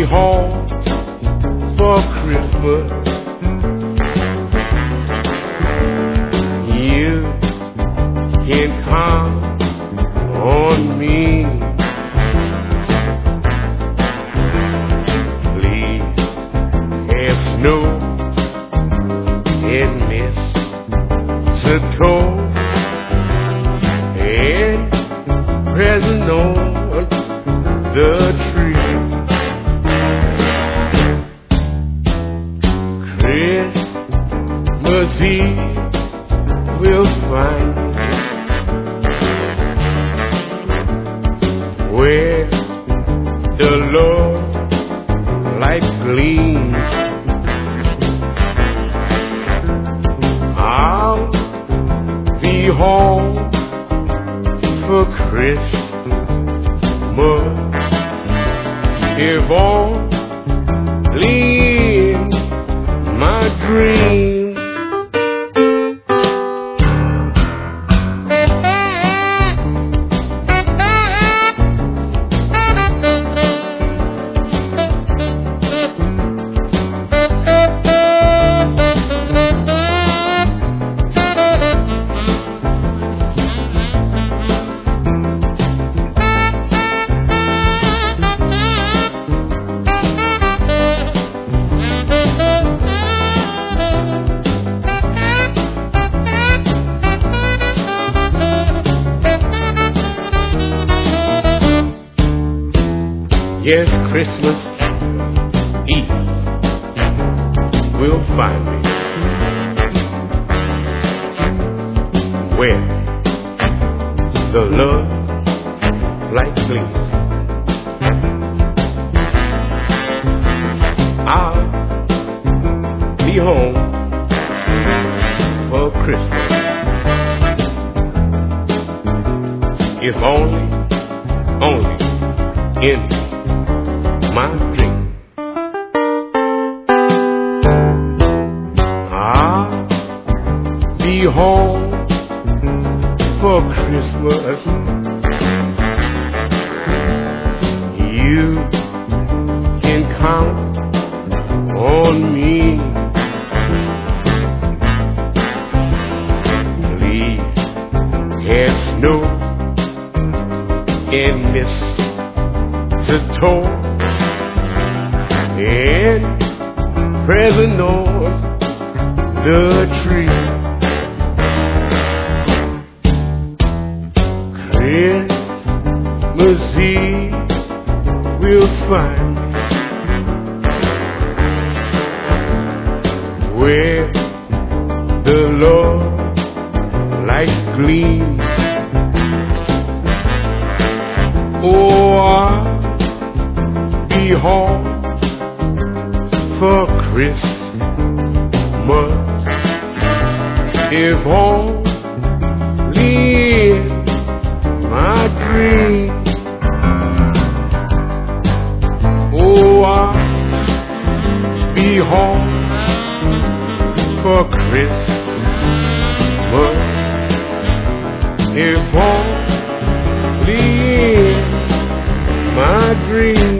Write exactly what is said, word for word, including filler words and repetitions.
home for Christmas. You can count on me. Please have snow and mistletoe and present on the tree. Christmas Eve will find where the Lord light gleams. I'll be home for Christmas if only in my dreams. Yes, Christmas Eve will find me where the love light gleams. I'll be home for Christmas if only, only in my dream. I'll be home for Christmas. You can count on me. Please have snow and mistletoe and present on the tree. Christmas Eve will find where the Lord light gleams. Oh, I'll be home for Christmas if only in my dream. Oh, I'll be home for Christmas if only in my dream.